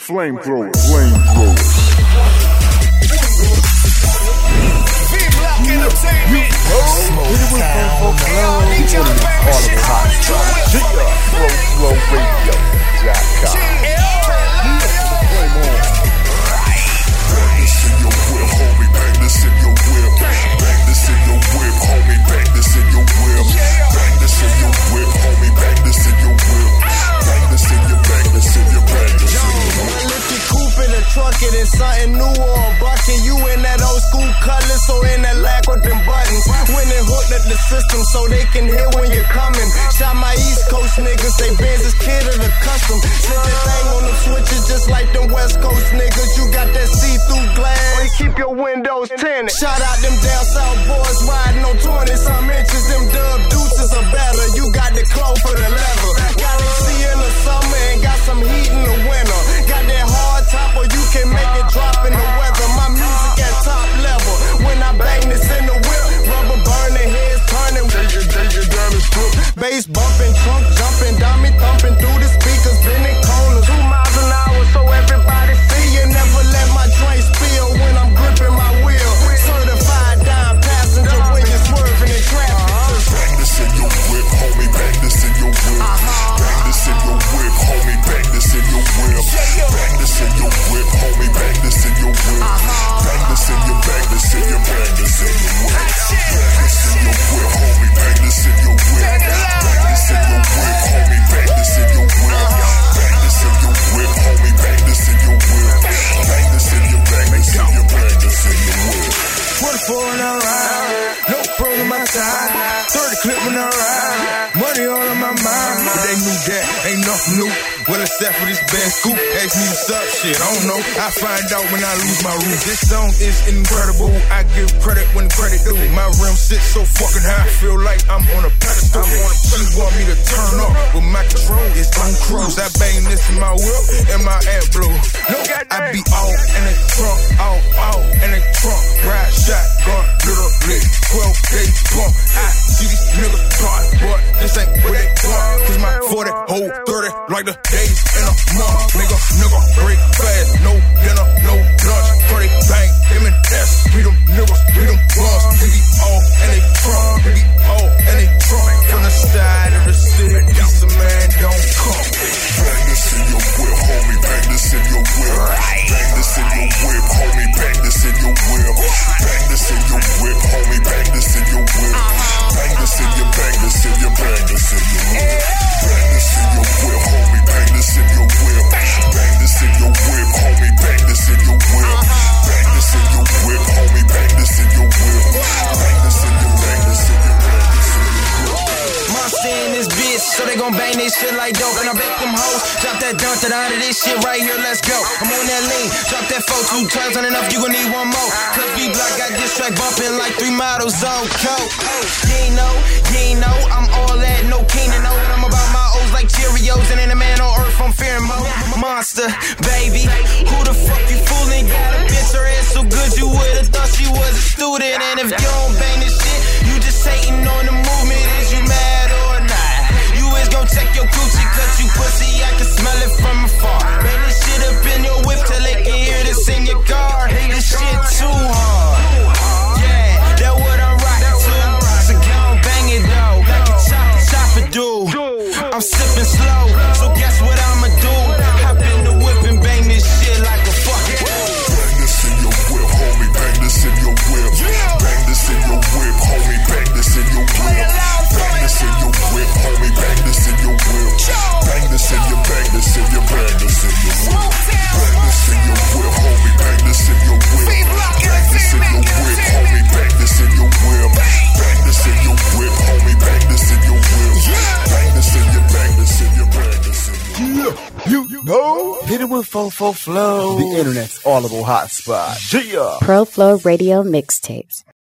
Flamethrower, flamethrower. Truck it in something new or a bucket. You in that old school color, so in that lack with them buttons. When they hooked up the system so they can hear when you're coming. Shot my East Coast niggas, they Benz is kid of the custom. Set that thing on the switches just like them West Coast niggas. You got that see-through glass, they keep your windows tinted. Shout out them down south boys riding on 20-some inches. Them dub deuces are better. You got the clothes for the leather. Got AC in the summer and got some heat in the winter. Got that hard top or you can make it drop in the weather. My music at top level. When I bang this in the whip, rubber burning, heads turning. Take it down the strip. Bass bumping, trunk jumping, dummy thumping through the speakers, bending corners. 2 miles an hour so everybody see you. Never let my drink spill when I'm gripping my wheel. Certified dime passenger when you're swerving in traffic. Bang this in your whip, homie, bang this in your whip. Bang this in your whip, homie, bang this in your whip. Bang this in your whip, homie, bang this in your whip. Bang this in your, bang this in your, bang this in your whip. Bang this in your whip, homie, bang this in your whip. Bang this in your whip, homie, bang this in your whip. Bang this in your whip, homie, bang this in your whip. Bang this in your, bang this in your, bang this in your whip. 24 and I ride, no problem my side. 30 clip when I ride, money all on my mind. But they knew that, ain't nothing new. Well, except for this bad scoop, ask me what's up, shit, I don't know. I find out when I lose my roof. This song is incredible, I give credit when credit due. My rim sits so fucking high, I feel like I'm on a pedestal. She want me to turn up, but my control is on cruise. I bang this in my whip, and my ad blue. No, I be out in the trunk, out in the trunk. Ride shotgun, little lick, 12 gauge pump. I see these niggas talk, but this ain't what they want. Cause my 40, whole 30, like the days in a month. Nigga, break fast, no dinner, no lunch. For they bang, them and S, we them niggas, we them blunts. We be all in they trunk, we be all in they trunk. From the side of the city, piece of man don't come. Bang this in your whip, homie, bang this in your whip. Bang this in your whip, homie, bang this in your whip. Bang this in your whip, homie, bang this in your whip. Bang this in your, bang this in your, bang this in your whip. Bang this in your whip, homie, bang this in your whip. Bang this in your whip, homie, bang this in your whip. Bang this in your whip, homie, bang this in your whip. Bang this in your, bang this in your, bang this in your whip. Monster in this bitch, so they gon' bang this shit like dope. And I bet them hoes, drop that dunk to the end of this shit right here, let's go. I'm on that lean, drop that 4 2 times on enough, you gon' need one more. Cause B-Block got this track bumping like 3 models on coke. You ain't know, I'm all that, no king to know. And I'm about my O's like Cheerios, and ain't a man on earth, I'm fearing mo. Monster, baby, who the fuck you fooling? Got a bitch, her ass so good you would've thought she was a student. And if you don't bang this shit, you just hating on the movement. Is you mad or not? You is gon' check your coochie, cause you pussy, I can smell it from afar. Bang this shit up in your whip till they can hear this in your car. This shit too hard. Yeah, that what I'm rockin' to. So go on, bang it though. Like a chop it, dude. I'm sippin' slow, so guess what I'ma do? Hop in the whip and bang this shit like a fucking. Bang this in your whip, homie, bang this in your whip. Bang this in your whip, homie, bang this in your whip. Bang this in your whip, homie, bang this in your whip. Bang this in your, bang this in your, bang this in your whip. Bang this in your whip, homie, bang this in your whip. Bang this in your whip, homie, bang this in your whip. Bang this in your whip, homie, bang this in your whip. Bang this in your, bang this in your, bang this in your whip. You know, hit it with Fofo Flow, the internet's audible hotspot. Yeah. Pro Flow Radio Mixtapes.